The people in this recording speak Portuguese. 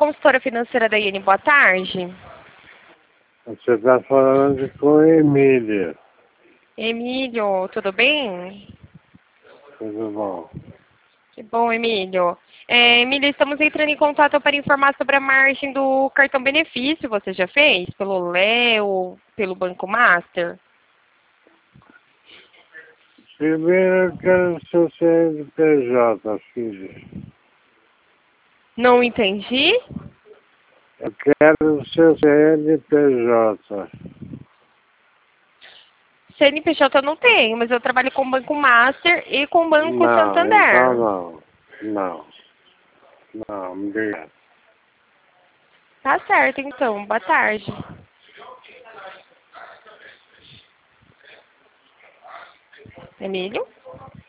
consultora financeira da IN. Boa tarde. Você está falando com o Emílio. Emílio, tudo bem? Tudo bom? Que bom, Emílio. Emílio, estamos entrando em contato para informar sobre a margem do cartão benefício. Você já fez? Pelo Leo, pelo Banco Master? Primeiro eu quero o seu CNPJ, filho. Não entendi. Eu quero o seu CNPJ. CNPJ eu não tenho, mas eu trabalho com o Banco Master e com o Banco Não, Santander. então não. Não, obrigado. Tá certo, então. Boa tarde. Emílio?